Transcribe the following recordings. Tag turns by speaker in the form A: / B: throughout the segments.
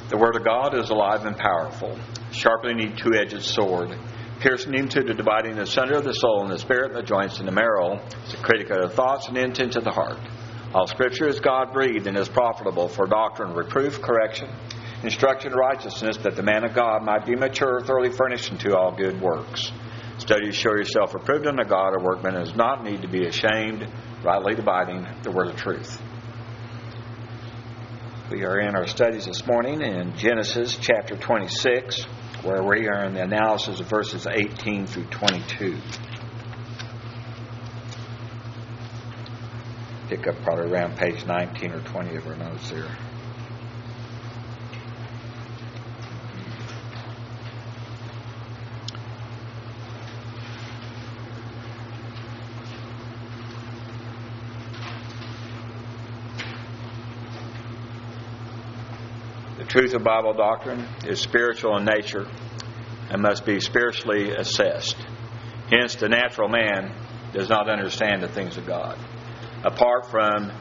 A: The Word of God is alive and powerful, sharper than any two-edged sword, piercing into the dividing asunder of the soul and the spirit and the joints and the marrow, it's a critic of the thoughts and the intents of the heart. All Scripture is God-breathed and is profitable for doctrine, reproof, correction, instruction in righteousness, that the man of God might be mature, thoroughly furnished unto all good works. Study to show yourself approved unto God, a workman who does not need to be ashamed, rightly dividing the word of truth. We are in our studies this morning in Genesis chapter 26, where we are in the analysis of verses 18 through 22. Pick up probably around page 19 or 20 of our notes there. The truth of Bible doctrine is spiritual in nature and must be spiritually assessed. Hence, the natural man does not understand the things of God. Apart from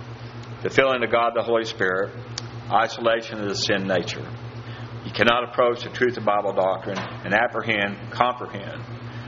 A: the filling of God, the Holy Spirit, isolation of the sin nature, you cannot approach the truth of Bible doctrine and comprehend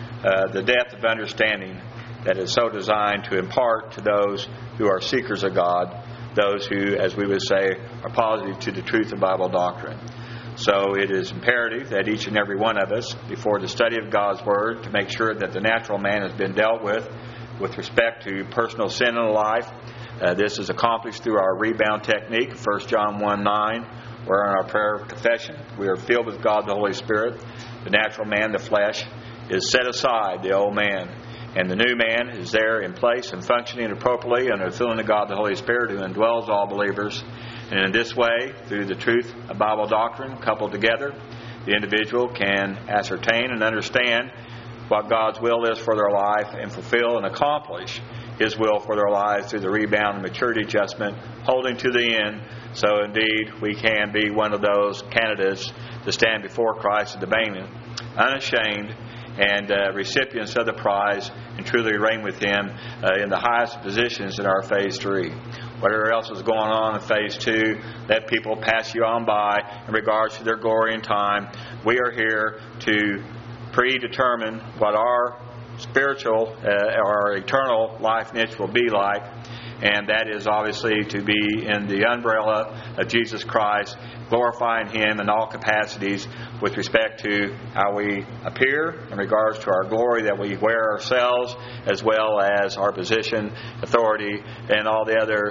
A: the depth of understanding that is so designed to impart to those who are seekers of God, those who, as we would say, are positive to the truth of Bible doctrine. So it is imperative that each and every one of us, before the study of God's Word, to make sure that the natural man has been dealt with respect to personal sin in life. This is accomplished through our rebound technique, 1 John 1:9, where in our prayer of confession we are filled with God the Holy Spirit. The natural man, the flesh, is set aside, the old man. And the new man is there in place and functioning appropriately under the filling of God the Holy Spirit, who indwells all believers. And in this way, through the truth of Bible doctrine coupled together, the individual can ascertain and understand what God's will is for their life and fulfill and accomplish His will for their lives through the rebound and maturity adjustment, holding to the end. So indeed, we can be one of those candidates to stand before Christ at the banquet, unashamed, and recipients of the prize, and truly reign with Him in the highest positions in our phase 3. Whatever else is going on in phase 2, let people pass you on by in regards to their glory and time. We are here to predetermine what our spiritual, our eternal life niche will be like, and that is obviously to be in the umbrella of Jesus Christ, glorifying Him in all capacities with respect to how we appear in regards to our glory that we wear ourselves, as well as our position, authority, and all the other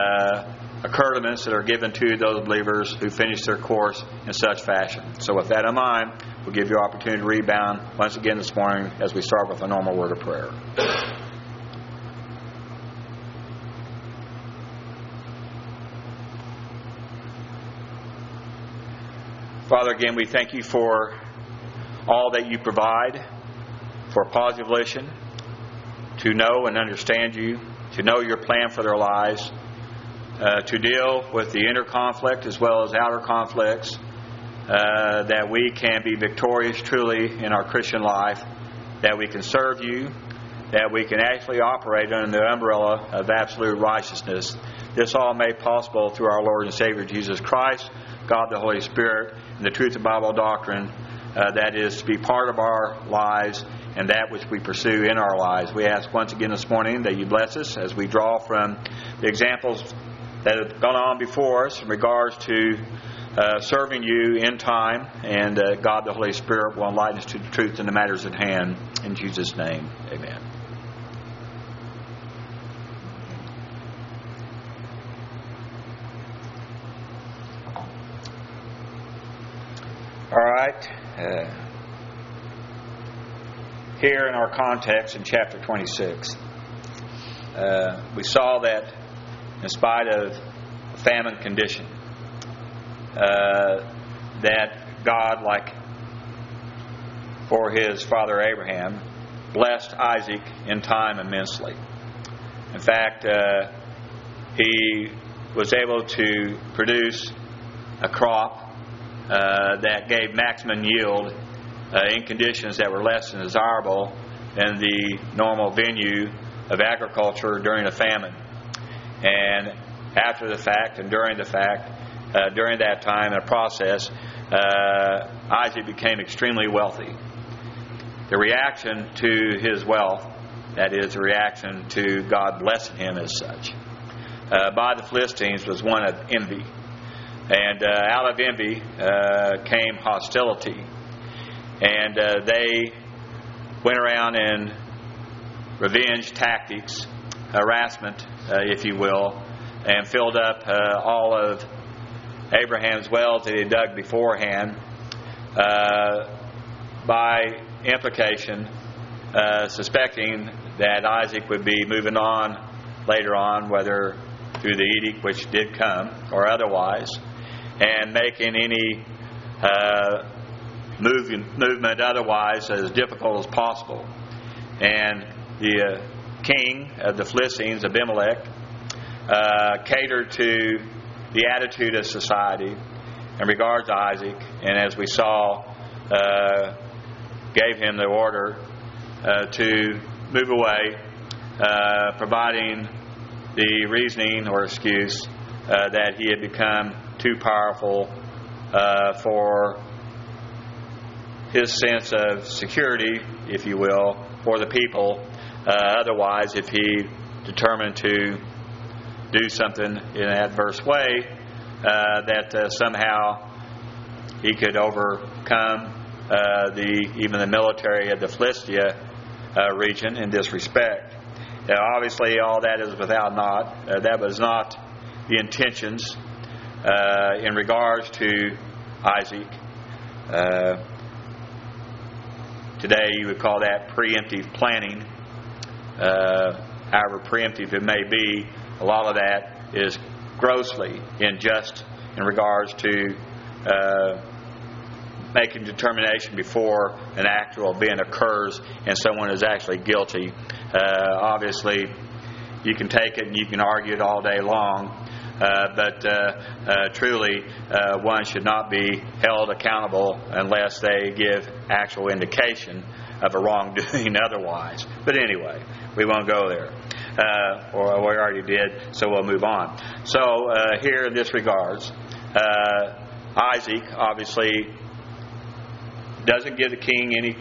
A: accoutrements that are given to those believers who finish their course in such fashion. So with that in mind, we'll give you an opportunity to rebound once again this morning as we start with a normal word of prayer. Father, again, we thank You for all that You provide for positive volition, to know and understand You, to know Your plan for their lives, to deal with the inner conflict as well as outer conflicts, that we can be victorious truly in our Christian life, that we can serve You, that we can actually operate under the umbrella of absolute righteousness. This all made possible through our Lord and Savior Jesus Christ, God the Holy Spirit, and the truth of Bible doctrine that is to be part of our lives and that which we pursue in our lives. We ask once again this morning that You bless us as we draw from the examples that have gone on before us in regards to serving You in time, and God the Holy Spirit will enlighten us to the truth in the matters at hand. In Jesus' name, amen. All right. Here in our context in chapter 26, we saw that in spite of famine condition, that God, like for His father Abraham, blessed Isaac in time immensely. In fact, he was able to produce a crop that gave maximum yield in conditions that were less than desirable in the normal venue of agriculture during a famine. And after the fact and during the fact, during that time and process, Isaac became extremely wealthy. The reaction to his wealth, that is, the reaction to God blessing him as such, by the Philistines was one of envy. And out of envy came hostility. And they went around in revenge tactics, harassment, if you will, and filled up all of Abraham's wells that he dug beforehand. By implication, suspecting that Isaac would be moving on later on, whether through the edict which did come or otherwise, and making any movement otherwise as difficult as possible. And the king of the Philistines, Abimelech, catered to the attitude of society in regards to Isaac, and as we saw, gave him the order to move away, providing the reasoning or excuse that he had become too powerful for his sense of security, if you will, for the people. Otherwise, if he determined to do something in an adverse way, that somehow he could overcome even the military of the Philistia region in this respect. Now, obviously, all that is without naught. That was not the intentions in regards to Isaac. Today, you would call that preemptive planning. However preemptive it may be, a lot of that is grossly unjust in regards to making determination before an actual event occurs and someone is actually guilty. Obviously, you can take it and you can argue it all day long, but truly one should not be held accountable unless they give actual indication of a wrongdoing otherwise. But anyway, we won't go there. Or we already did, so we'll move on. So here in this regards, Isaac obviously doesn't give the king any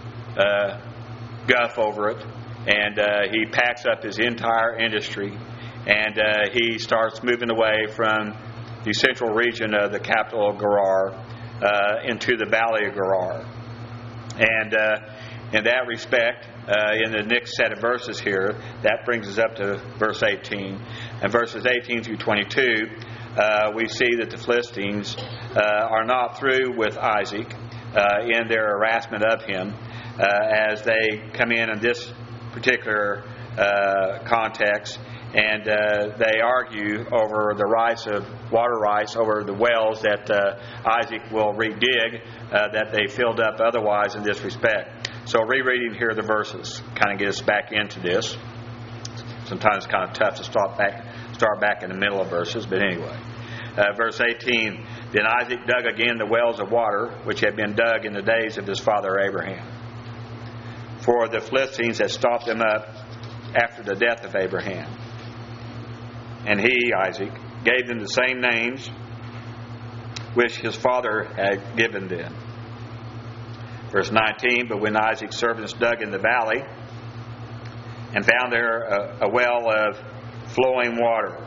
A: guff over it, and he packs up his entire industry, and he starts moving away from the central region of the capital of Gerar into the valley of Gerar. And in that respect, in the next set of verses here, that brings us up to verse 18. And verses 18 through 22, we see that the Philistines are not through with Isaac in their harassment of him, as they come in this particular context, and they argue over the rights of water rights over the wells that Isaac will redig that they filled up otherwise in this respect. So rereading here the verses kind of get us back into this. Sometimes it's kind of tough to start back in the middle of verses, but anyway. Verse 18, Then Isaac dug again the wells of water which had been dug in the days of his father Abraham. For the Philistines had stopped them up after the death of Abraham. And he, Isaac, gave them the same names which his father had given them. Verse 19, But when Isaac's servants dug in the valley and found there a well of flowing water,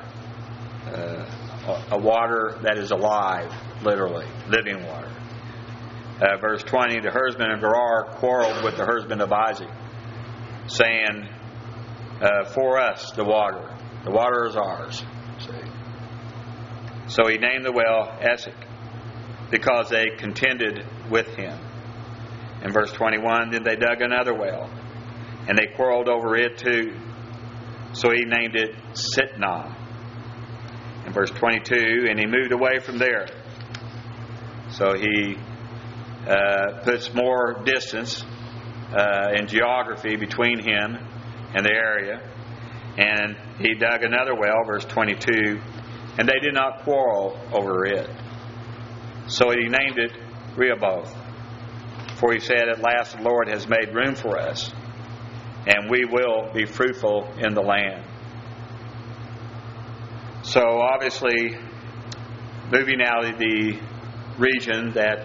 A: a water that is alive, literally, living water. Verse 20, the herdsman of Gerar quarreled with the herdsman of Isaac, saying, For us the water is ours. See? So he named the well Esek, because they contended with him. In verse 21, then they dug another well, and they quarreled over it too. So he named it Sitnah. In verse 22, and he moved away from there. So he puts more distance in geography between him and the area. And he dug another well, verse 22, and they did not quarrel over it. So he named it Rehoboth. For he said, At last the Lord has made room for us, and we will be fruitful in the land. So obviously, moving out of the region that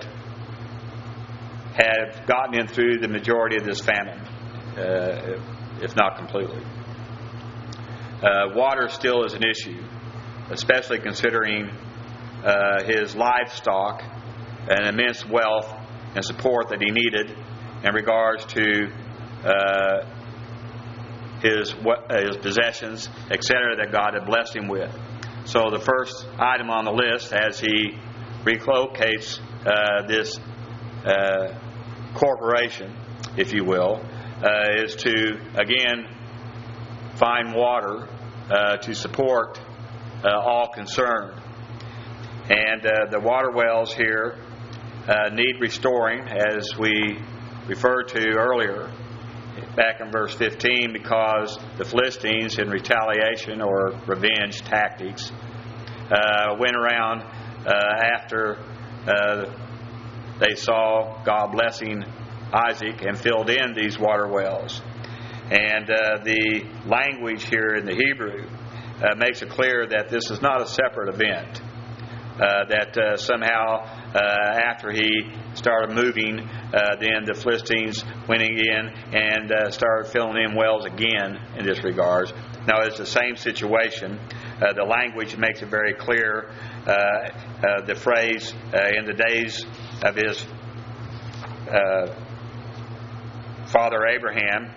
A: had gotten in through the majority of this famine, if not completely. Water still is an issue, especially considering his livestock and immense wealth and support that he needed in regards to his possessions, etc., that God had blessed him with. So the first item on the list, as he relocates this corporation, if you will, is to again find water to support all concerned. And the water wells here need restoring, as we referred to earlier back in verse 15, because the Philistines, in retaliation or revenge tactics, went around after they saw God blessing Isaac and filled in these water wells. And the language here in the Hebrew makes it clear that this is not a separate event, that somehow after he started moving, then the Philistines went in and started filling in wells again in this regards. Now, it's the same situation. The language makes it very clear. The phrase, in the days of his father Abraham,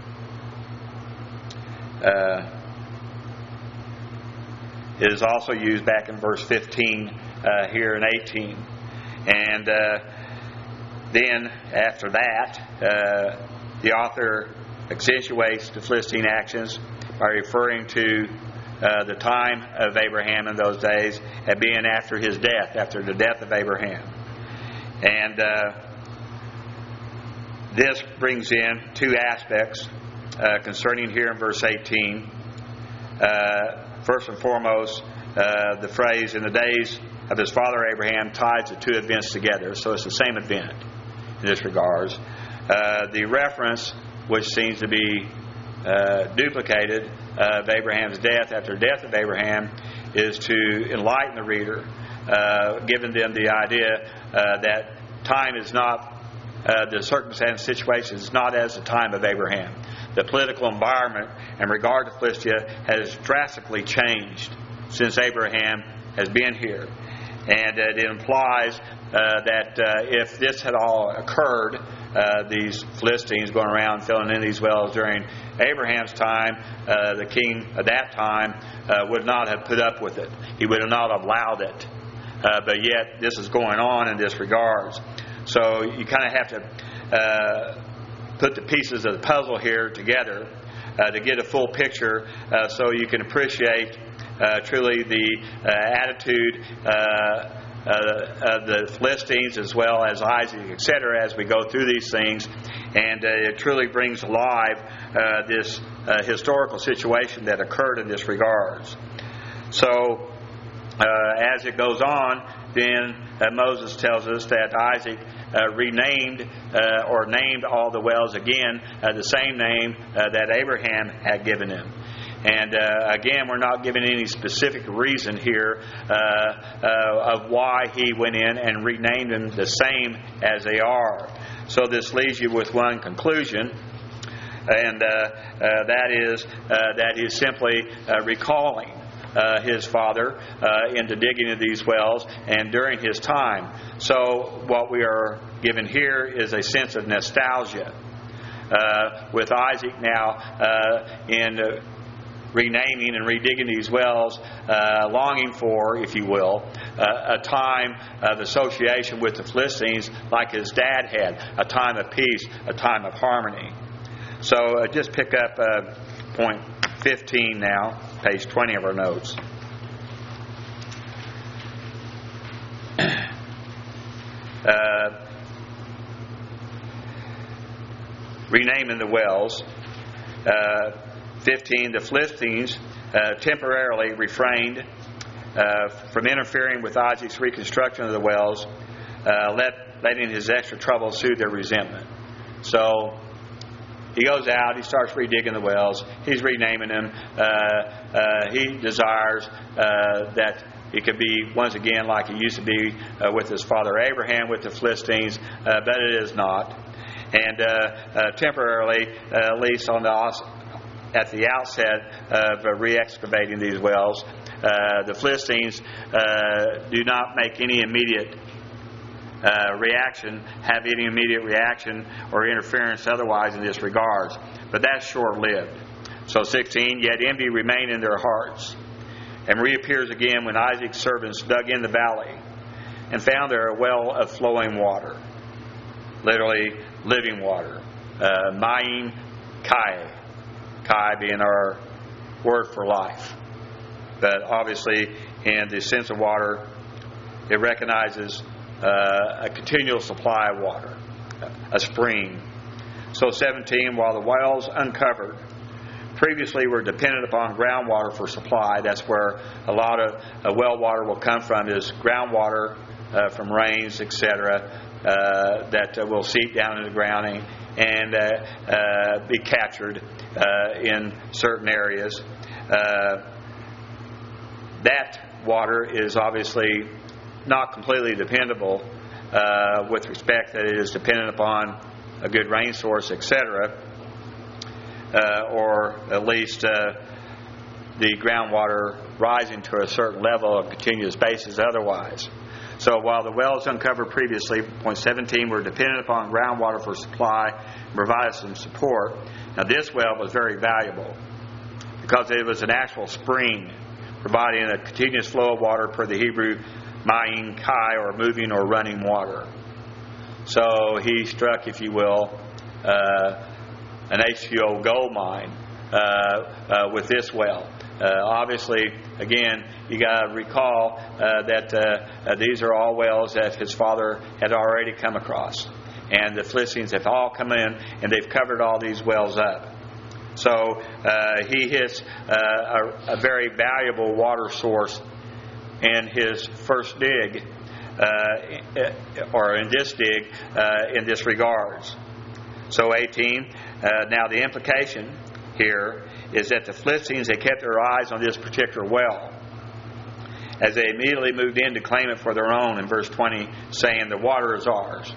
A: is also used back in verse 15 here in 18. And then after that, the author accentuates the Philistine actions by referring to the time of Abraham in those days as being after his death, after the death of Abraham. And this brings in two aspects concerning here in verse 18. First and foremost, the phrase, in the days of his father Abraham, ties the two events together. So it's the same event in this regards. The reference, which seems to be duplicated, of Abraham's death after the death of Abraham, is to enlighten the reader, giving them the idea that time is not, the circumstance situation is not as the time of Abraham. The political environment in regard to Philistia has drastically changed since Abraham has been here. And it implies that if this had all occurred, these Philistines going around filling in these wells during Abraham's time, the king at that time would not have put up with it. He would not have allowed it. But yet this is going on in this regards. So you kind of have to put the pieces of the puzzle here together to get a full picture, so you can appreciate truly the attitude of the Philistines as well as Isaac, etc., as we go through these things. And it truly brings alive this historical situation that occurred in this regards. So as it goes on, then Moses tells us that Isaac renamed or named all the wells again the same name that Abraham had given him. And again, we're not given any specific reason here of why he went in and renamed them the same as they are. So this leaves you with one conclusion, and that is that he's simply recalling his father into digging of these wells and during his time. So what we are given here is a sense of nostalgia with Isaac now in renaming and redigging these wells, longing for, if you will, a time of association with the Philistines like his dad had, a time of peace, a time of harmony. So just pick up point 15 now, page 20 of our notes. Renaming the wells. 15, the Philistines temporarily refrained from interfering with Isaac's reconstruction of the wells, letting his extra trouble soothe their resentment. So he goes out, he starts redigging the wells, he's renaming them. He desires that It could be, once again, like it used to be with his father Abraham with the Philistines, but it is not. And temporarily, at least at the outset of re-excavating these wells, the Philistines do not make any immediate have any immediate reaction or interference otherwise in this regards. But that's short-lived. So 16, yet envy remained in their hearts, and reappears again when Isaac's servants dug in the valley and found there a well of flowing water, literally living water. Ma'in Kai. Kai being our word for life. But obviously, in the sense of water, it recognizes a continual supply of water, a spring. So 17, while the wells uncovered previously were dependent upon groundwater for supply, that's where a lot of well water will come from, is groundwater from rains, etc., that will seep down into the ground and be captured in certain areas. That water is obviously not completely dependable with respect that it is dependent upon a good rain source, etc., or at least the groundwater rising to a certain level on a continuous basis otherwise. So while the wells uncovered previously, point 17, were dependent upon groundwater for supply and provided some support, now this well was very valuable because it was an actual spring providing a continuous flow of water per the Hebrew Ma'in Kai, or moving or running water. So he struck, if you will, an H2O gold mine with this well. Obviously, again, you got to recall that these are all wells that his father had already come across, and the Philistines have all come in and they've covered all these wells up. So he hits a very valuable water source in his first dig, or in this dig, in this regards. So 18, now the implication here is that the Philistines had kept their eyes on this particular well as they immediately moved in to claim it for their own in verse 20, saying the water is ours.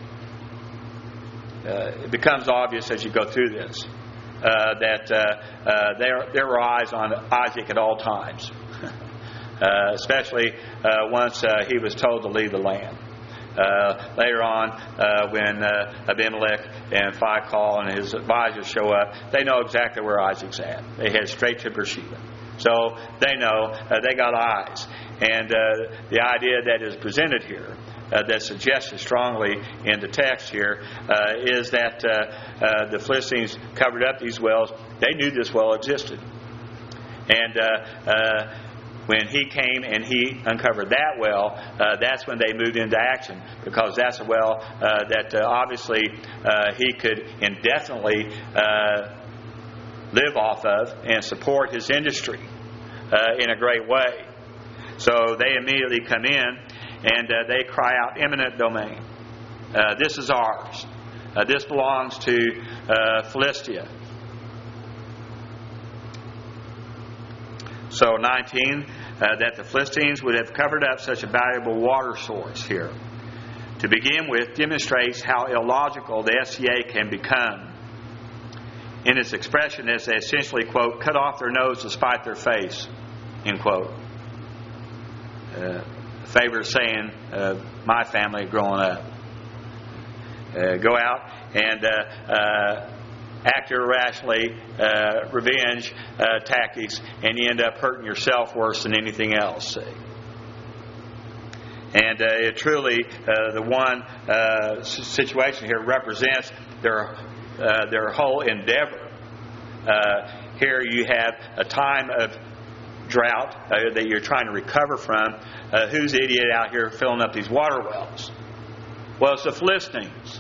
A: It becomes obvious as you go through this that there were eyes on Isaac at all times, especially once he was told to leave the land. Later on, when Abimelech and Phicol and his advisors show up, they know exactly where Isaac's at. They head straight to Beersheba. So they know they got eyes. And the idea that is presented here, that suggested strongly in the text here, is that the Philistines covered up these wells. They knew this well existed. And when he came and he uncovered that well, that's when they moved into action, because that's a well that obviously he could indefinitely live off of and support his industry in a great way. So they immediately come in and they cry out, eminent domain. This is ours. This belongs to Philistia. So 19, that the Philistines would have covered up such a valuable water source here, to begin with, demonstrates how illogical the SCA can become in its expression as they essentially, quote, cut off their nose to spite their face, end quote. Favorite saying my family growing up. Go out and act irrationally, revenge tactics, and you end up hurting yourself worse than anything else. And it truly, the one situation here represents their whole endeavor. Here you have a time of drought that you're trying to recover from. Who's the idiot out here filling up these water wells? Well, it's the Philistines.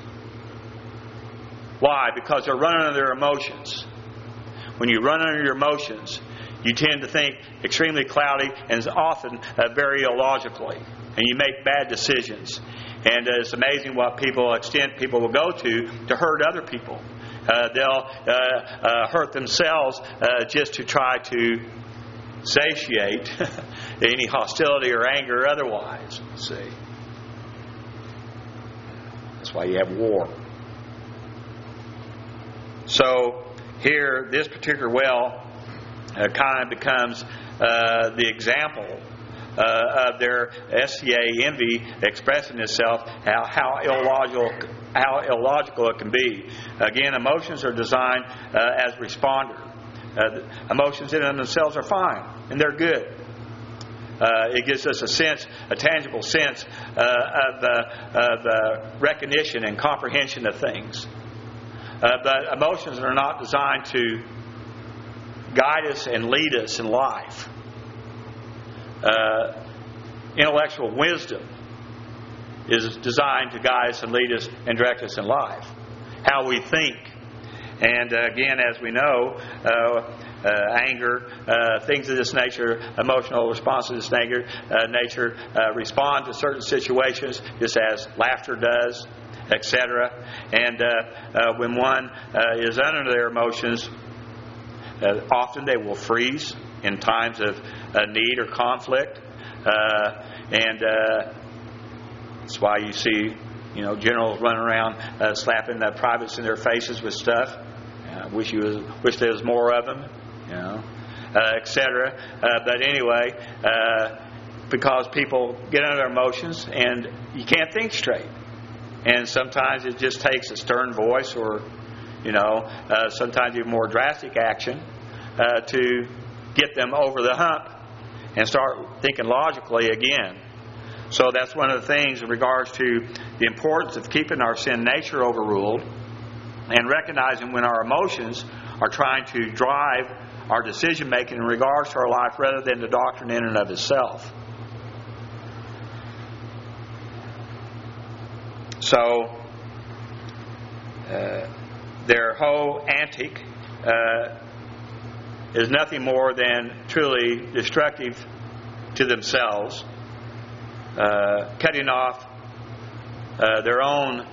A: Why? Because they're running under their emotions. When you run under your emotions, you tend to think extremely cloudy and often very illogically. And you make bad decisions. And it's amazing what people will go to hurt other people. They'll hurt themselves just to try to satiate any hostility or anger otherwise. See? That's why you have war. So here, this particular well kind of becomes the example of their SCA envy expressing itself, how illogical it can be. Again, emotions are designed as responder. Emotions in and of themselves are fine, and they're good. It gives us a tangible sense of recognition and comprehension of things. But emotions are not designed to guide us and lead us in life. Intellectual wisdom is designed to guide us and lead us and direct us in life. How we think. And again, as we know, anger, things of this nature, emotional responses of this nature respond to certain situations just as laughter does, etc. And when one is under their emotions, often they will freeze in times of need or conflict. And that's why you see, generals running around slapping the privates in their faces with stuff. Wish there was more of them, etc. But anyway, because people get under their emotions and you can't think straight. And sometimes it just takes a stern voice or, sometimes even more drastic action to get them over the hump and start thinking logically again. So that's one of the things in regards to the importance of keeping our sin nature overruled and recognizing when our emotions are trying to drive our decision making in regards to our life rather than the doctrine in and of itself. So their whole antic is nothing more than truly destructive to themselves, cutting off their own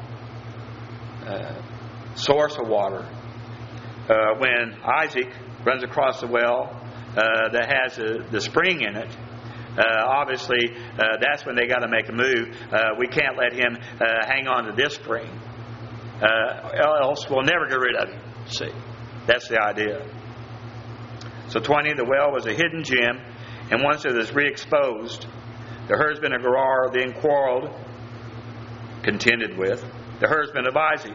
A: source of water. When Isaac runs across the well that has the spring in it, obviously that's when they got to make a move. We can't let him hang on to this spring, else we'll never get rid of him. See, that's the idea. So 20, the well was a hidden gem, and once it was re-exposed, the herdsman of Gerar then quarreled, contended with the herdsman of Isaac.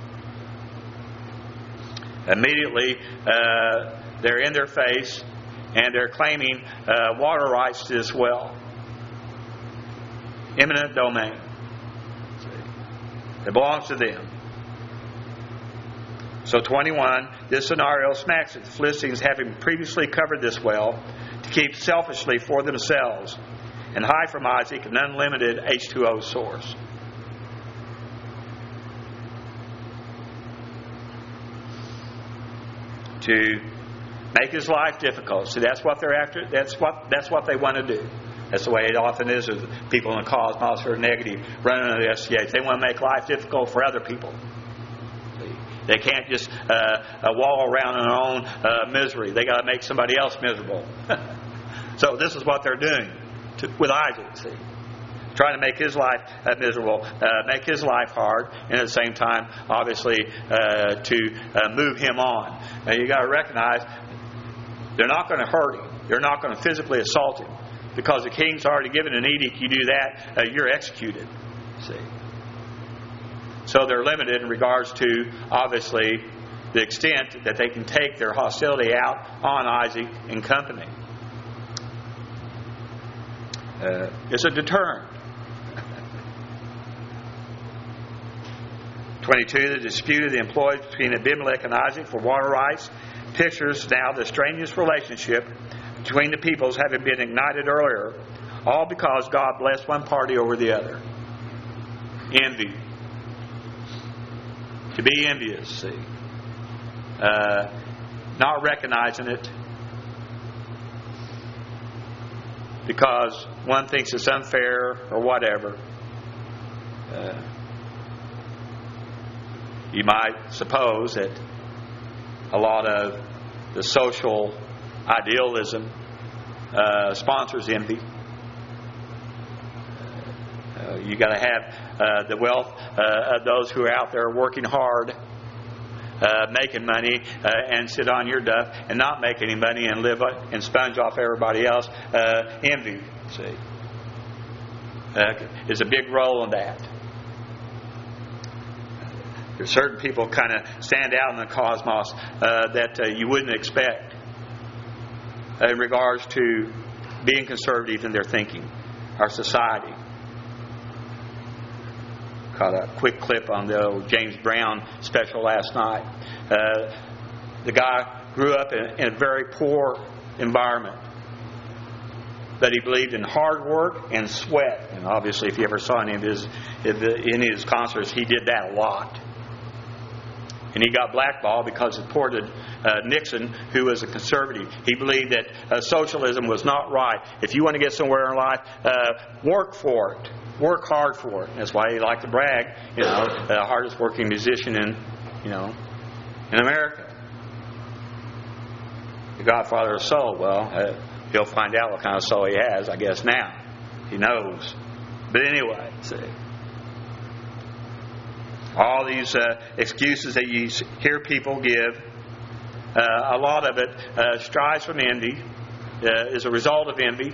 A: Immediately, they're in their face, and they're claiming water rights to this well. Eminent domain. It belongs to them. So 21, this scenario smacks at the Philistines having previously covered this well to keep selfishly for themselves and hide from Isaac an unlimited H2O source. To make his life difficult. See, that's what they're after. That's what they want to do. That's the way it often is with people in the cosmos who are negative, running into the SCAs. They want to make life difficult for other people. See? They can't just wallow around in their own misery. They got to make somebody else miserable. So this is what they're doing with Isaac. See, trying to make his life miserable, make his life hard, and at the same time, obviously, to move him on. Now you got to recognize they're not going to hurt him. They're not going to physically assault him, because the king's already given an edict. You do that, you're executed. See, so they're limited in regards to obviously the extent that they can take their hostility out on Isaac and company. It's a deterrent. 22, the dispute of the employees between Abimelech and Isaac for water rights pictures now the strenuous relationship between the peoples having been ignited earlier, all because God blessed one party over the other. Envy. To be envious, see. Not recognizing it because one thinks it's unfair or whatever. You might suppose that a lot of the social idealism sponsors envy. You got to have the wealth of those who are out there working hard, making money, and sit on your duff and not make any money and live and sponge off everybody else. Envy, see, is a big role in that. There's certain people kind of stand out in the cosmos that you wouldn't expect in regards to being conservative in their thinking. Our society. Caught a quick clip on the old James Brown special last night. The guy grew up in a very poor environment, but he believed in hard work and sweat. And obviously, if you ever saw any of his concerts, he did that a lot. And he got blackballed because it supported Nixon, who was a conservative. He believed that socialism was not right. If you want to get somewhere in life, work for it. Work hard for it. That's why he liked to brag, the hardest working musician in America. The Godfather of Soul. Well, he'll find out what kind of soul he has, I guess, now. He knows. But anyway, see. All these excuses that you hear people give, a lot of it strives from envy, is a result of envy.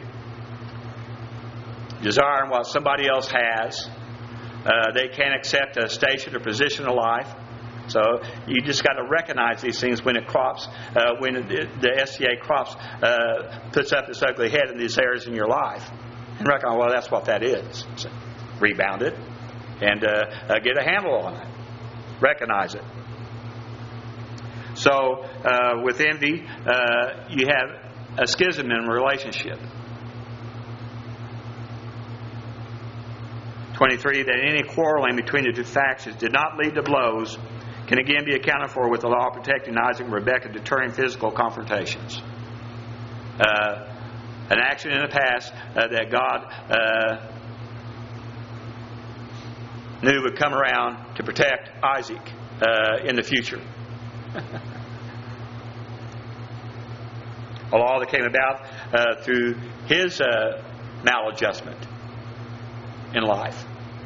A: Desiring what somebody else has. They can't accept a station or position in life. So you just got to recognize these things when it crops, when the SCA crops, puts up its ugly head in these areas in your life. And recognize, well, that's what that is. So rebound it and get a handle on it. Recognize it. So with envy, you have a schism in a relationship. 23, that any quarreling between the two factions did not lead to blows can again be accounted for with the law protecting Isaac and Rebekah, deterring physical confrontations. An action in the past that God knew would come around to protect Isaac in the future. A law that came about through his maladjustment in life.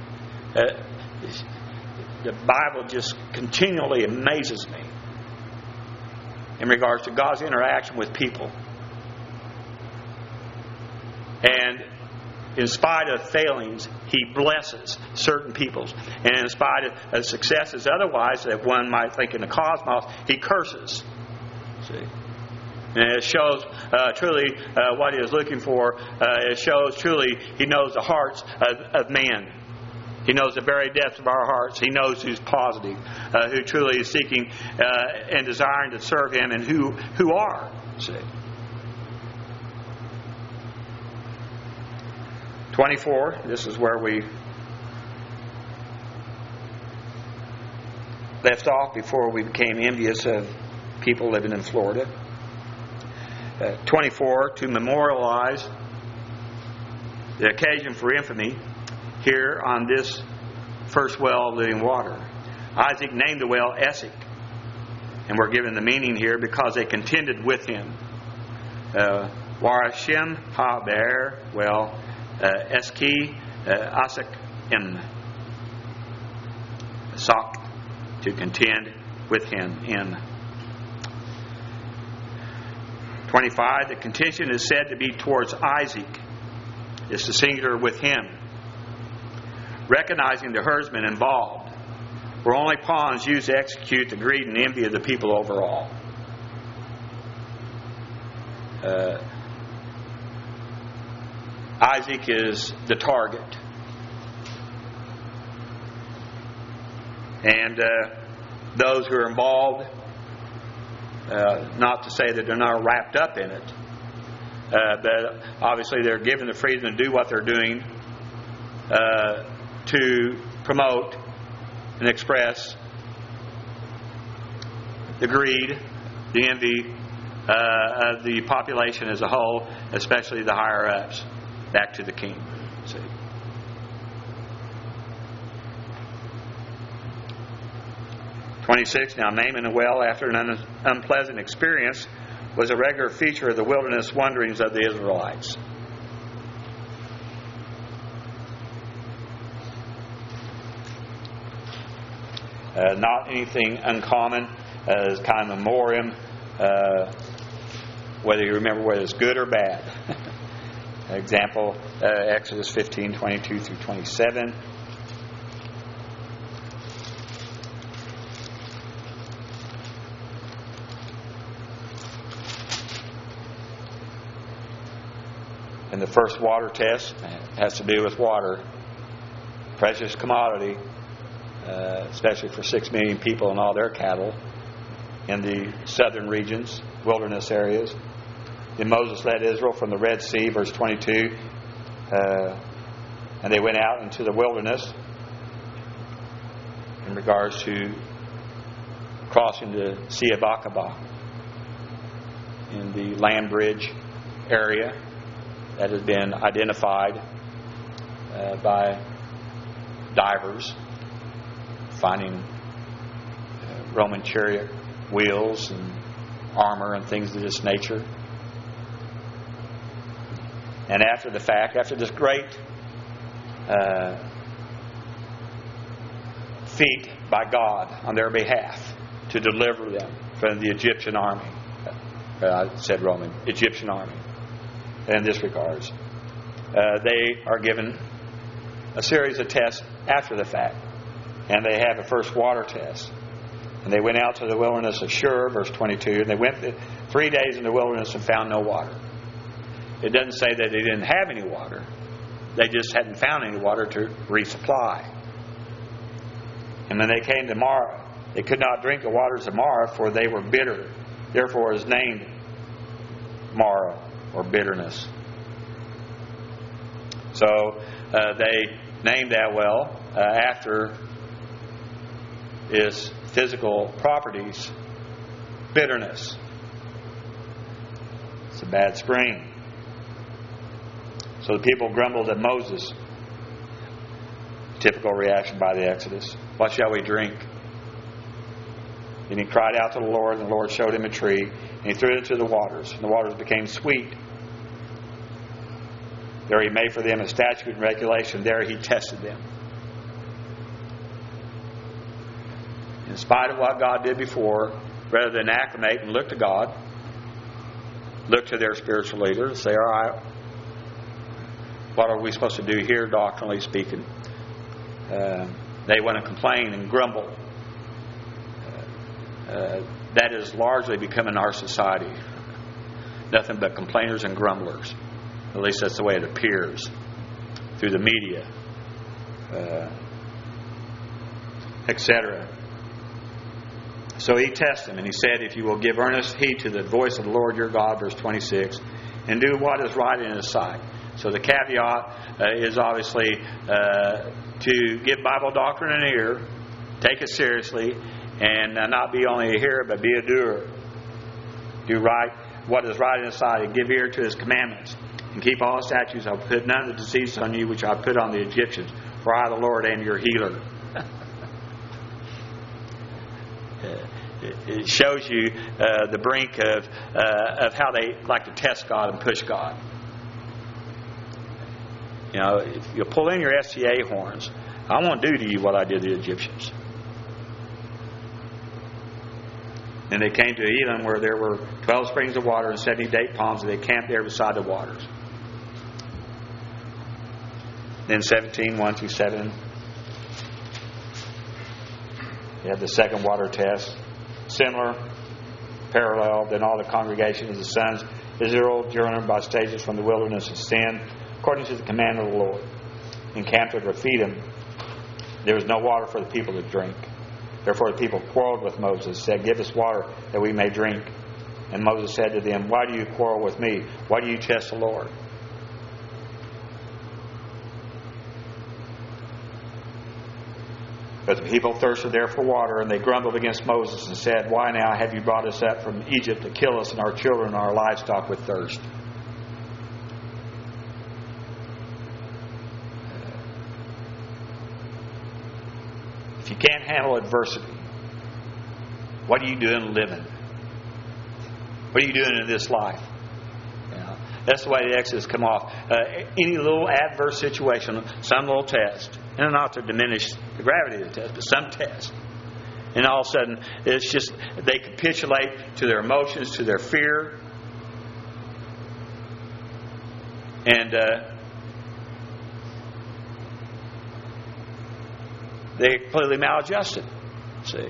A: The Bible just continually amazes me in regards to God's interaction with people. And in spite of failings, He blesses certain peoples. And in spite of successes otherwise that one might think in the cosmos, He curses. See? And it shows truly what He is looking for. It shows truly He knows the hearts of man. He knows the very depths of our hearts. He knows who's positive, who truly is seeking and desiring to serve Him, and who are. See? 24, this is where we left off before we became envious of people living in Florida. 24, to memorialize the occasion for infamy here on this first well of living water. Isaac named the well Esek, and we're given the meaning here because they contended with him. Warashem ha-ber, well, Eski Asik Im. Sought to contend with him in. 25, the contention is said to be towards Isaac. It's the singular with him. Recognizing the herdsmen involved were only pawns used to execute the greed and envy of the people overall. Isaac is the target. And those who are involved, not to say that they're not wrapped up in it, but obviously they're given the freedom to do what they're doing to promote and express the greed, the envy of the population as a whole, especially the higher ups, back to the king. See? (26) Now Naaman, well, after an unpleasant experience was a regular feature of the wilderness wanderings of the Israelites. Not anything uncommon, as kind of memoriam, whether you remember whether it's good or bad. Example, Exodus 15:22 through 27. And the first water test has to do with water, precious commodity, especially for 6 million people and all their cattle in the southern regions, wilderness areas. Then Moses led Israel from the Red Sea, verse 22, and they went out into the wilderness in regards to crossing the Sea of Aqaba in the land bridge area that has been identified by divers, finding Roman chariot wheels and armor and things of this nature. And after the fact, after this great feat by God on their behalf to deliver them from the Egyptian army, I said Roman, Egyptian army, in this regards, they are given a series of tests after the fact. And they have a first water test. And they went out to the wilderness of Shur, verse 22, and they went 3 days in the wilderness and found no water. It doesn't say that they didn't have any water. They just hadn't found any water to resupply. And when they came to Marah, they could not drink the waters of Marah, for they were bitter. Therefore it is named Marah, or bitterness. So they named that well after its physical properties, bitterness. It's a bad spring. So the people grumbled at Moses. Typical reaction by the Exodus. What shall we drink? And he cried out to the Lord, and the Lord showed him a tree, and he threw it into the waters, and the waters became sweet. There he made for them a statute and regulation. There he tested them. In spite of what God did before, rather than acclimate and look to God, look to their spiritual leader and say, all right, what are we supposed to do here, doctrinally speaking? They want to complain and grumble. That is largely becoming our society. Nothing but complainers and grumblers. At least that's the way it appears through the media, etc. So he tested them, and he said, if you will give earnest heed to the voice of the Lord your God, verse 26, and do what is right in his sight. So the caveat is obviously to give Bible doctrine an ear, take it seriously, and not be only a hearer, but be a doer. Do right, what is right in his sight, and give ear to his commandments, and keep all his statutes. I'll put none of the diseases on you which I put on the Egyptians, for I, the Lord, am your healer. It shows you the brink of how they like to test God and push God. You know, if you pull in your SCA horns, I won't do to you what I did to the Egyptians. And they came to Elim, where there were 12 springs of water and 70 date palms, and they camped there beside the waters. Then 17, 1 through 7. You have the second water test. Similar, parallel. Then all the congregation of the sons of Israel journeyed by stages from the wilderness of Sin, according to the command of the Lord, encamped at Rephidim. There was no water for the people to drink. Therefore the people quarreled with Moses, said, give us water that we may drink. And Moses said to them, why do you quarrel with me? Why do you test the Lord? But the people thirsted there for water, and they grumbled against Moses and said, why now have you brought us up from Egypt to kill us and our children and our livestock with thirst? If you can't handle adversity, what are you doing living? What are you doing in this life? That's the way the Exodus come off. Any little adverse situation, some little test, and not to diminish the gravity of the test, but some test. And all of a sudden, it's just they capitulate to their emotions, to their fear. And they completely maladjusted. See,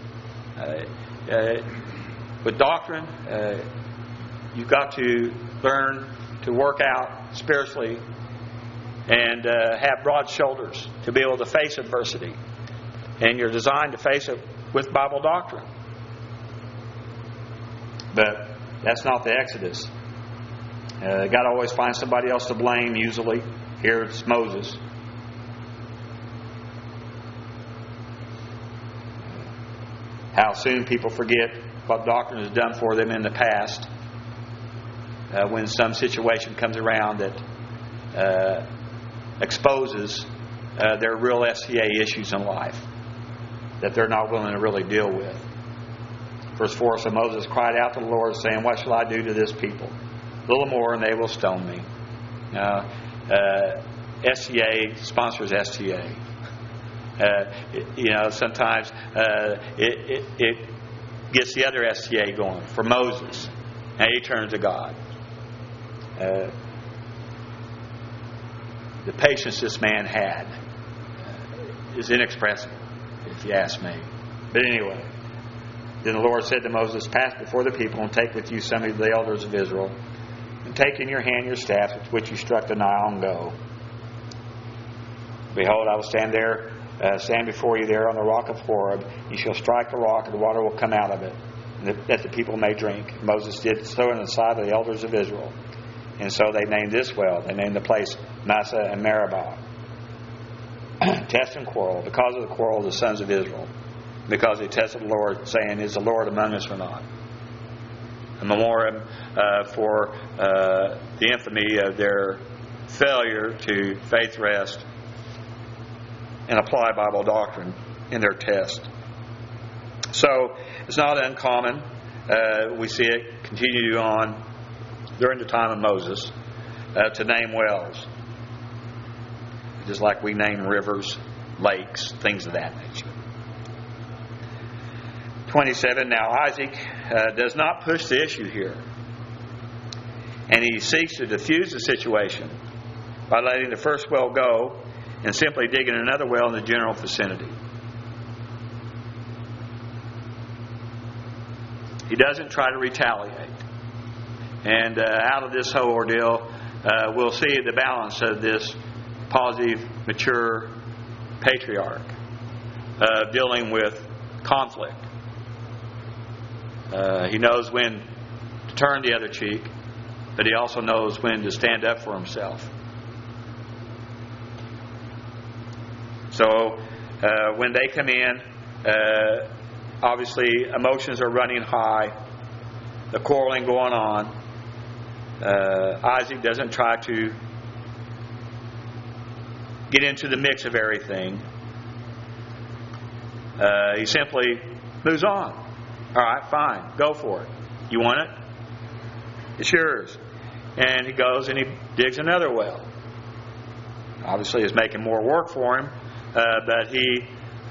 A: with doctrine, you've got to learn to work out spiritually and have broad shoulders to be able to face adversity. And you're designed to face it with Bible doctrine. But that's not the Exodus. Got to always find somebody else to blame, usually. Here it's Moses. How soon people forget what doctrine has done for them in the past when some situation comes around that exposes their real SCA issues in life that they're not willing to really deal with. Verse 4, so Moses cried out to the Lord, saying, what shall I do to this people? A little more and they will stone me. SCA sponsors STA. Sometimes it gets the other STA going for Moses. And he turns to God. The patience this man had is inexpressible, if you ask me. But anyway, then the Lord said to Moses, pass before the people and take with you some of the elders of Israel, and take in your hand your staff with which you struck the Nile, and go. Behold, I will stand before you there on the rock of Horeb. You shall strike the rock, and the water will come out of it, that the people may drink. Moses did so in the sight of the elders of Israel. And so they named this well. They named the place Massah and Meribah. Test and quarrel, because of the quarrel of the sons of Israel. Because they tested the Lord, saying, is the Lord among us or not? A memoriam for the infamy of their failure to faith rest and apply Bible doctrine in their test. So it's not uncommon. We see it continue on during the time of Moses to name wells. Just like we name rivers, lakes, things of that nature. 27. Now Isaac does not push the issue here. And he seeks to diffuse the situation by letting the first well go and simply digging another well in the general vicinity. He doesn't try to retaliate. And out of this whole ordeal, we'll see the balance of this positive, mature patriarch dealing with conflict. He knows when to turn the other cheek, but he also knows when to stand up for himself. So when they come in, obviously emotions are running high, the quarreling going on. Isaac doesn't try to get into the mix of everything. He simply moves on. All right, fine, go for it. You want it? It's yours. And he goes and he digs another well. Obviously, it's making more work for him, but he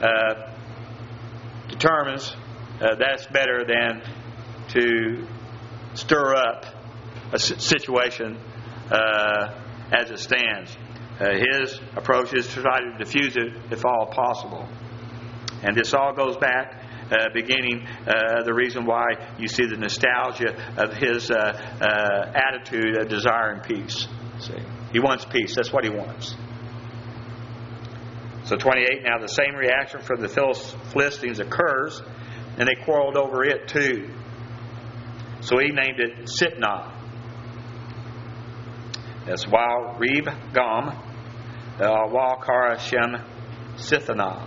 A: determines that's better than to stir up a situation as it stands. His approach is to try to diffuse it if all possible. And this all goes back, beginning the reason why you see the nostalgia of his attitude of desiring peace. See, he wants peace. That's what he wants. So 28, now the same reaction from the Philistines occurs, and they quarreled over it too. So he named it Sitnah. That's Wal Reb Gam, Wal Kara Shem Sithanah.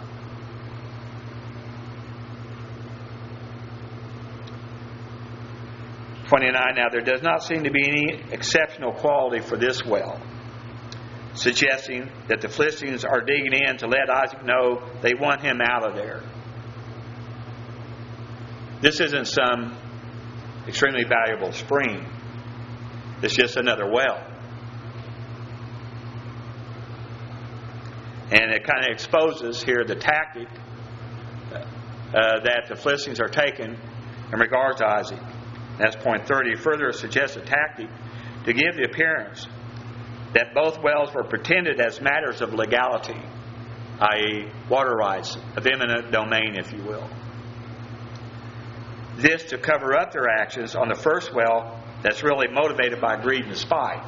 A: Now there does not seem to be any exceptional quality for this well, suggesting that the Philistines are digging in to let Isaac know they want him out of there. This isn't some extremely valuable spring. It's just another well. And it kind of exposes here the tactic that the Philistines are taking in regards to Isaac. That's point 30. It further suggests a tactic to give the appearance that both wells were pretended as matters of legality, i.e., water rights, of eminent domain, if you will. This to cover up their actions on the first well that's really motivated by greed and spite.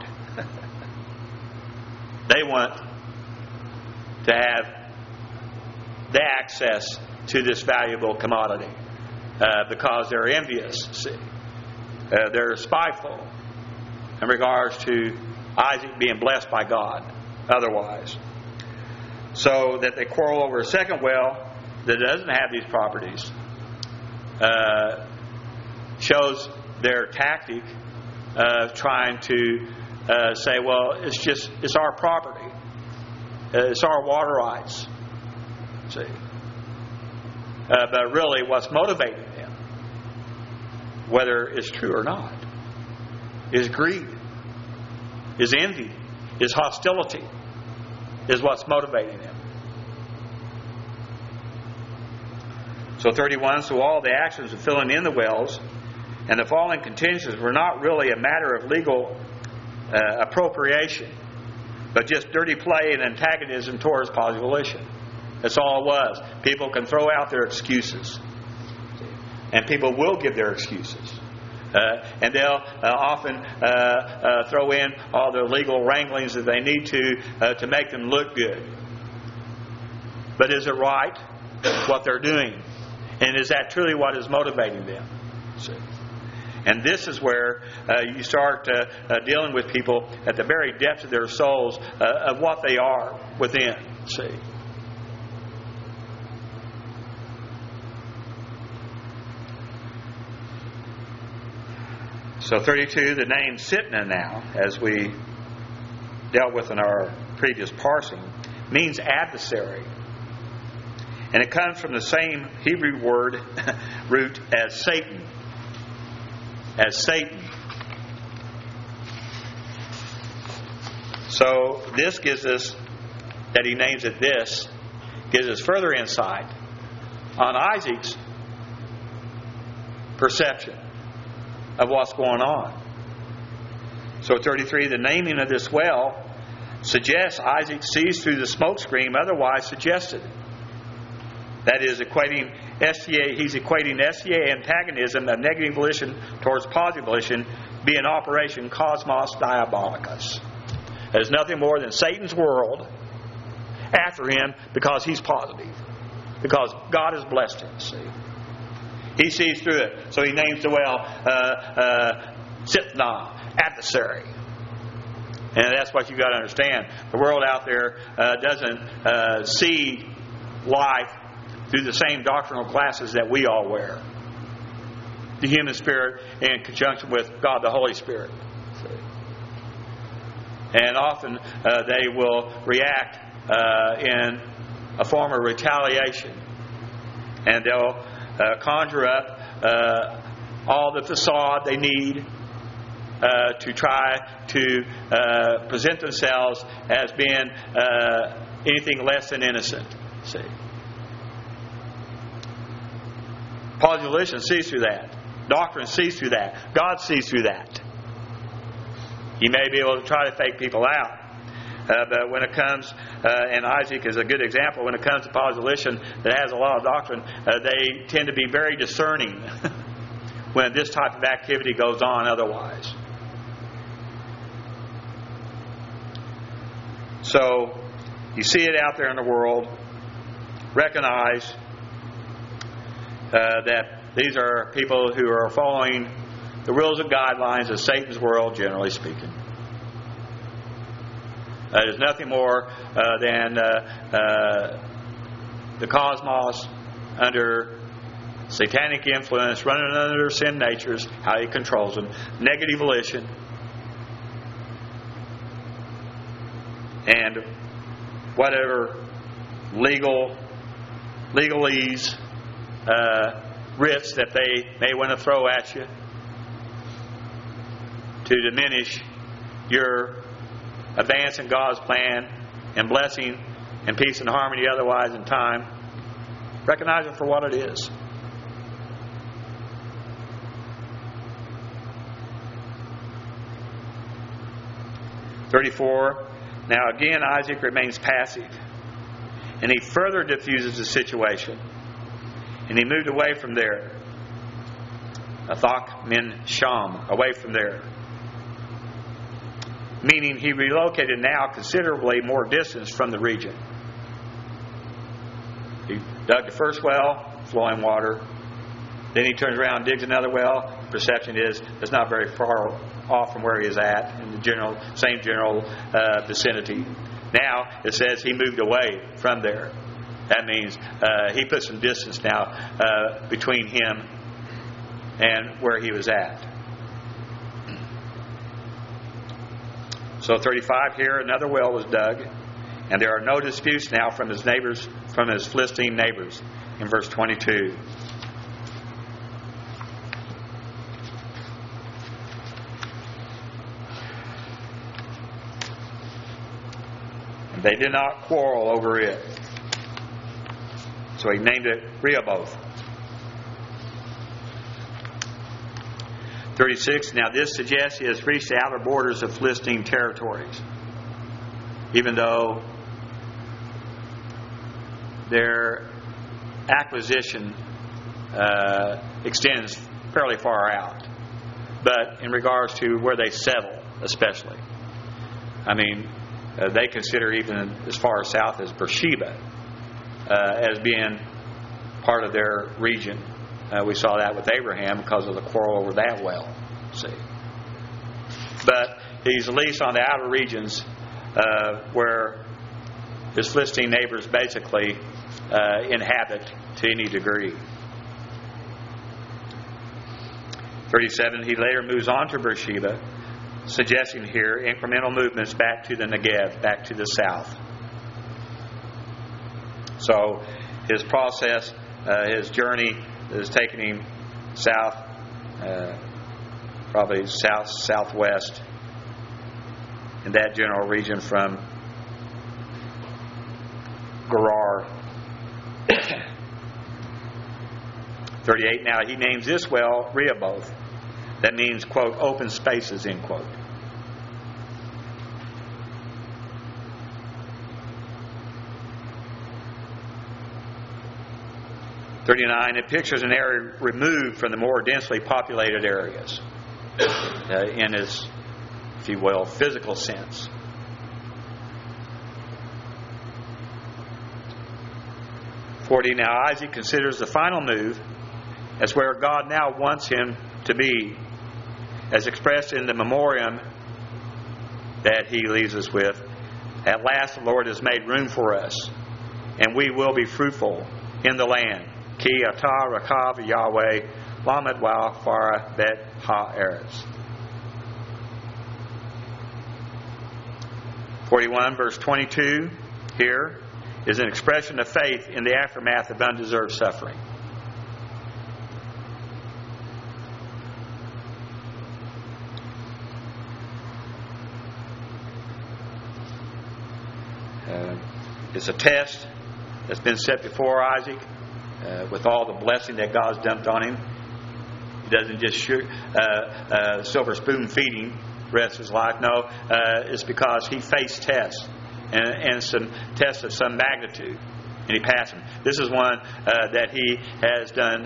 A: They want to have the access to this valuable commodity because they're envious, see. They're spiteful in regards to Isaac being blessed by God otherwise. So that they quarrel over a second well that doesn't have these properties shows their tactic of trying to say, well, it's our property. It's our water rights. See? But really what's motivating them, whether it's true or not, is greed, is envy, is hostility, is what's motivating them. So 31, so all the actions of filling in the wells and the following contingencies were not really a matter of legal appropriation, but just dirty play and antagonism towards positive volition. That's all it was. People can throw out their excuses. And people will give their excuses. And they'll often throw in all the legal wranglings that they need to make them look good. But is it right what they're doing? And is that truly what is motivating them? See? And this is where you start dealing with people at the very depths of their souls of what they are within. See? So 32, the name Sitnah now, as we dealt with in our previous parsing, means adversary. And it comes from the same Hebrew word root as Satan. As Satan. So this gives us, that he names it this, gives us further insight on Isaac's perception of what's going on. So 33, the naming of this well suggests Isaac sees through the smokescreen otherwise suggested. That is, he's equating SCA antagonism of negative volition towards positive volition be an operation cosmos diabolicus. There's nothing more than Satan's world after him because he's positive. Because God has blessed him, see. He sees through it. So he names the well Sitnah, adversary. And that's what you've got to understand. The world out there doesn't see life through the same doctrinal glasses that we all wear. The human spirit in conjunction with God the Holy Spirit. And often they will react in a form of retaliation. And they'll conjure up all the facade they need to try to present themselves as being anything less than innocent. See? Positive volition sees through that. Doctrine sees through that. God sees through that. You may be able to try to fake people out. But when it comes, and Isaac is a good example, when it comes to positive volition that has a lot of doctrine, they tend to be very discerning when this type of activity goes on otherwise. So, you see it out there in the world. Recognize that these are people who are following the rules and guidelines of Satan's world, generally speaking. There's nothing more than the cosmos under satanic influence, running under sin natures, how he controls them, negative volition, and whatever legalese writs that they may want to throw at you to diminish your advance in God's plan and blessing and peace and harmony otherwise in time. Recognize it for what it is. (34) Now again Isaac remains passive, and he further diffuses the situation, and he moved away from there. Athak min Sham, away from there. Meaning he relocated now considerably more distance from the region. He dug the first well, flowing water. Then he turns around and digs another well. Perception is it's not very far off from where he is at in the same general vicinity. Now it says he moved away from there. That means he put some distance now between him and where he was at. So 35 here, another well was dug, and there are no disputes now from his neighbors, from his Philistine neighbors, in verse 22. And they did not quarrel over it. So he named it Rehoboth. 36. Now this suggests he has reached the outer borders of Philistine territories, even though their acquisition extends fairly far out. But in regards to where they settle, especially, I mean, they consider even as far south as Beersheba as being part of their region. We saw that with Abraham because of the quarrel over that well. See, but he's at least on the outer regions where his Philistine neighbors basically inhabit to any degree. 37. He later moves on to Beersheba, suggesting here incremental movements back to the Negev, back to the south. So his process, his journey is taking him south, probably southwest in that general region from Gerar. 38. Now he names this well Rehoboth. That means, quote, open spaces, end quote. It pictures an area removed from the more densely populated areas in its, if you will, physical sense. 40. Now Isaac considers the final move as where God now wants him to be, as expressed in the memoriam that he leaves us with. At last the Lord has made room for us, and we will be fruitful in the land. Ki atah rakav Yahweh lamed wa farah bet ha'eretz. 41 verse 22 here is an expression of faith in the aftermath of undeserved suffering. It's a test that's been set before Isaac with all the blessing that God's dumped on him. He doesn't just silver spoon feeding the rest of his life. No, it's because he faced tests and some tests of some magnitude, and he passed them. This is one that he has done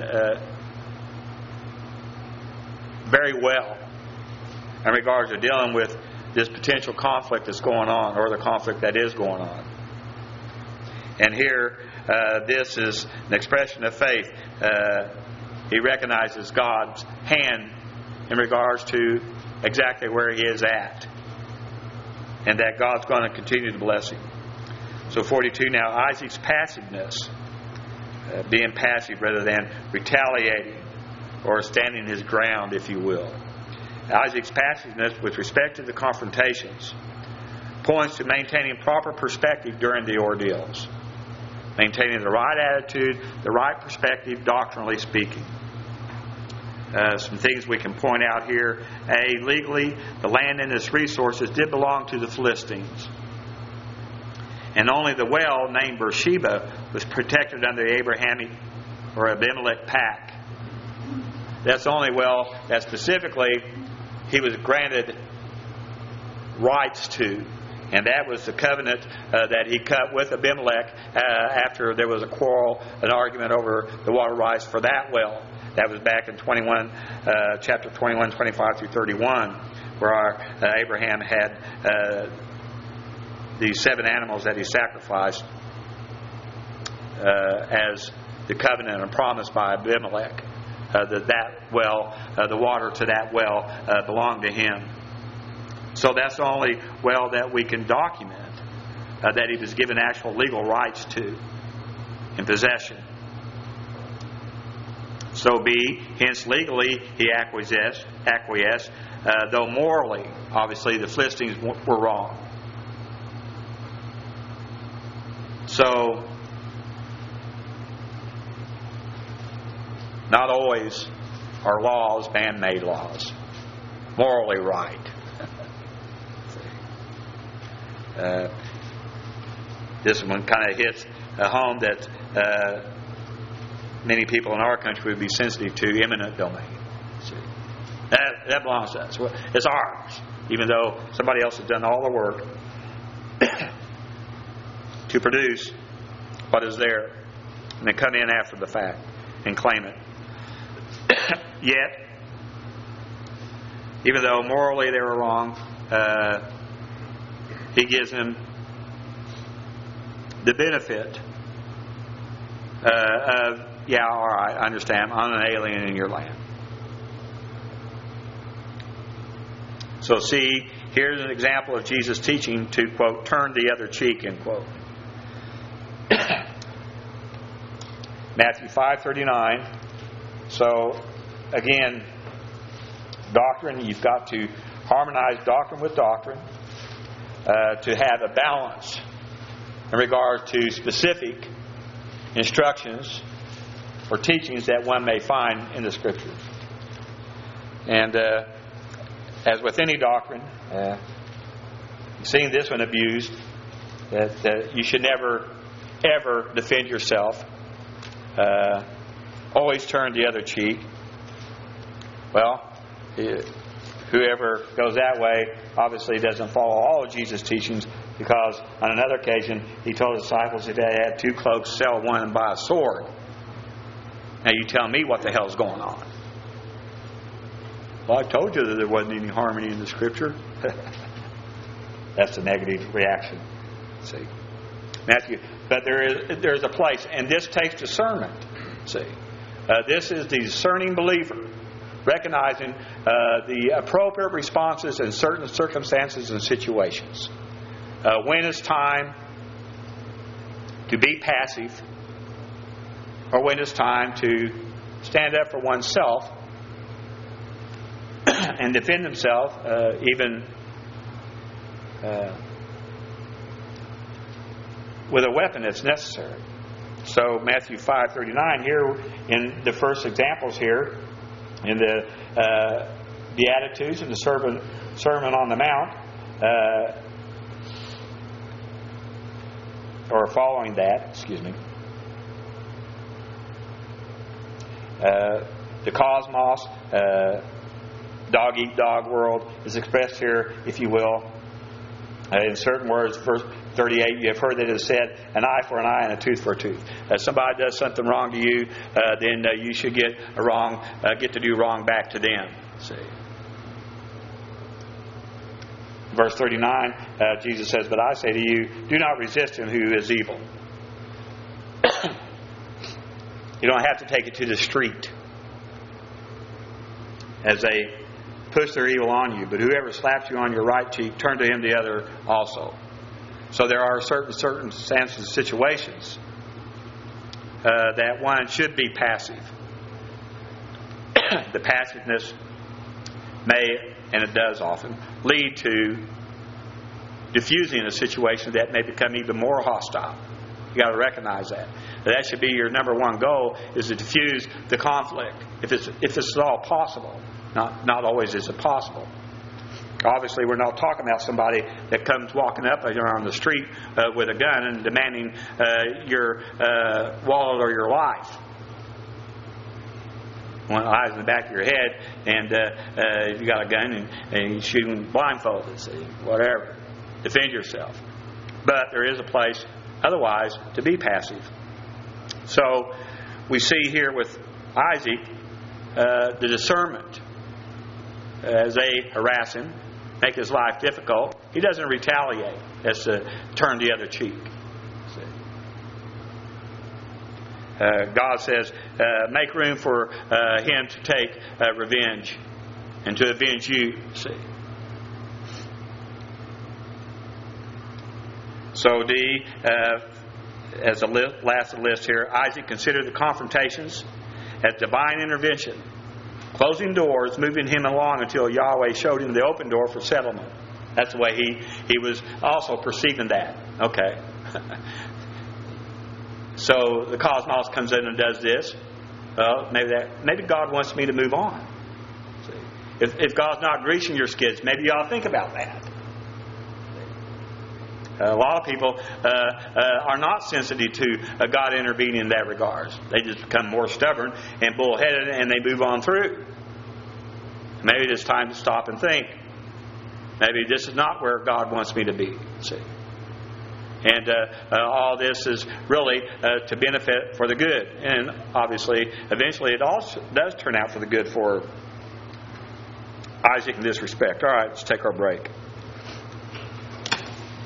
A: very well in regards to dealing with this potential conflict that's going on, or the conflict that is going on. And here, this is an expression of faith. He recognizes God's hand in regards to exactly where he is at, and that God's going to continue to bless him. So 42, now Isaac's passiveness, being passive rather than retaliating or standing his ground, if you will. Isaac's passiveness with respect to the confrontations points to maintaining proper perspective during the ordeals. Maintaining the right attitude, the right perspective, doctrinally speaking. Some things we can point out here. A, legally, the land and its resources did belong to the Philistines. And only the well named Beersheba was protected under the Abrahamic or Abimelech pact. That's the only well that specifically he was granted rights to. And that was the covenant that he cut with Abimelech after there was a quarrel, an argument over the water rights for that well. That was back in chapter 21, 25 through 31, where Abraham had these 7 animals that he sacrificed as the covenant and promise by Abimelech. That well, the water to that well belonged to him. So that's the only well that we can document that he was given actual legal rights to in possession. So B, hence legally he acquiesced, though morally, obviously, the Philistines were wrong. So, not always are laws man-made laws. Morally right. This one kind of hits home that many people in our country would be sensitive to eminent domain. See? That belongs to us. It's ours, even though somebody else has done all the work to produce what is there, and then come in after the fact and claim it. Yet, even though morally they were wrong, he gives them the benefit of, yeah, all right, I understand, I'm an alien in your land. So see, here's an example of Jesus teaching to, quote, turn the other cheek, end quote. Matthew 5:39. So, again, doctrine, you've got to harmonize doctrine with doctrine to have a balance in regard to specific instructions or teachings that one may find in the Scriptures. And as with any doctrine, seeing this one abused, that you should never, ever defend yourself. Always turn the other cheek. Well, whoever goes that way obviously doesn't follow all of Jesus' teachings, because on another occasion he told his disciples if they had 2 cloaks, sell one and buy a sword. Now you tell me what the hell's going on. Well, I told you that there wasn't any harmony in the Scripture. That's the negative reaction. See, Matthew. But there is a place, and this takes discernment. See, this is the discerning believer, recognizing the appropriate responses in certain circumstances and situations. When it's time to be passive, or when it's time to stand up for oneself and defend himself, even with a weapon that's necessary. So Matthew 5:39 here, in the first examples here, in the Beatitudes and the Sermon on the Mount, or following that, excuse me, the cosmos, dog-eat-dog world is expressed here, if you will, in certain words. Verse 38, you have heard that it is said, an eye for an eye and a tooth for a tooth. If somebody does something wrong to you, then you should get to do wrong back to them. See. Verse 39, Jesus says, but I say to you, do not resist him who is evil. You don't have to take it to the street as they push their evil on you. But whoever slaps you on your right cheek, turn to him the other also. So there are certain circumstances and situations that one should be passive. The passiveness may, and it does often, lead to diffusing a situation that may become even more hostile.
B: You got to recognize that. That should be your number one goal, is to diffuse the conflict. If it's at all possible. Not always is it possible. Obviously, we're not talking about somebody that comes walking up on the street with a gun and demanding your wallet or your life. One eyes in the back of your head, and you got a gun and you shoot them blindfolded. See, whatever. Defend yourself. But there is a place, otherwise, to be passive. So we see here with Isaac the discernment. As they harass him, make his life difficult, he doesn't retaliate. That's to turn the other cheek. God says, make room for him to take revenge and to avenge you. See. So D, as a last list here, Isaac considered the confrontations as divine intervention, closing doors, moving him along until Yahweh showed him the open door for settlement. That's the way he was also perceiving that. Okay. So the cosmos comes in and does this. Well, maybe God wants me to move on. See? If God's not greasing your skids, maybe you ought to think about that. A lot of people are not sensitive to God intervening in that regard. They just become more stubborn and bullheaded, and they move on through. Maybe it's time to stop and think. Maybe this is not where God wants me to be. See, and all this is really to benefit for the good, and obviously, eventually, it also does turn out for the good for Isaac in this respect. All right, let's take our break.